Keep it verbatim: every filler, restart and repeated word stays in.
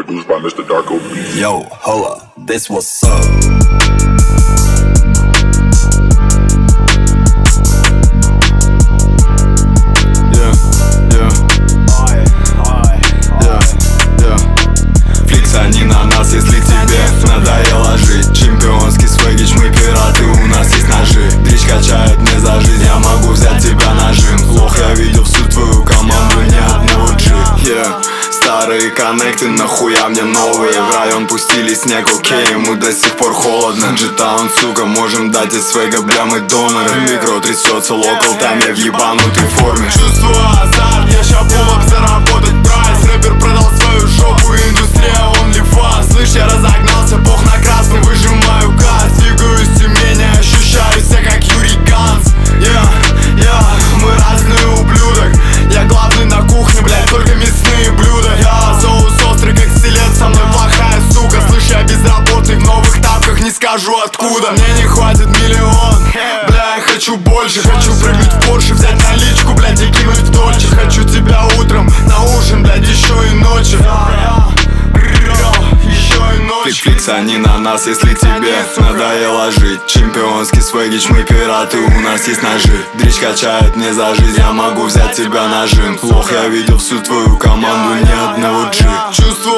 Produced by Mister Darko Beats. Yo, holla, this what's up. Они на нас, если тебе надоело жить. Чемпионский свэгич, мы пираты, у нас есть ножи. Дрищ качает мне за жизнь, я могу взять тебя нажим. Плохо я видел всю твою команду, ни одного джи. yeah. Старые коннекты, нахуя мне новые. В район пустили снег, окей, ему до сих пор холодно. Джитаун, сука, можем дать из свега, бля, мы доноры. Микро трясется, локал там я в ебанутой форме. Чувствую азарт, я ща пулап заработать прайс. Рэпер продал свою жопу, индустрия OnlyFans. Слышь, я разогнался, бог на красный, выжимаю газ. Двигаюсь Тюмени, ощущаю себя как Юрий Ганс. Yeah, yeah, мы разные ублюдок. Я главный на кухне, блядь, только мясные блюда. Я соус острый, как стилет, со мной плохая сука. Слышь, я безработный, в новых тапках, не скажу откуда. Мне не хватит миллион, бля, я хочу больше. Хочу прыгнуть в Порше, взять наличку, блядь, и кинуть в Дольче. Хочу тебя утром на ужин, блядь, еще и ночью. Флик-фликс, они на нас, если тебе надоело жить. Чемпионский свэгич, мы пираты, у нас есть ножи. Дрищ качает мне за жизнь, я могу взять тебя нажим. Плохо я видел всю твою команду, ни одного джи. Чувствую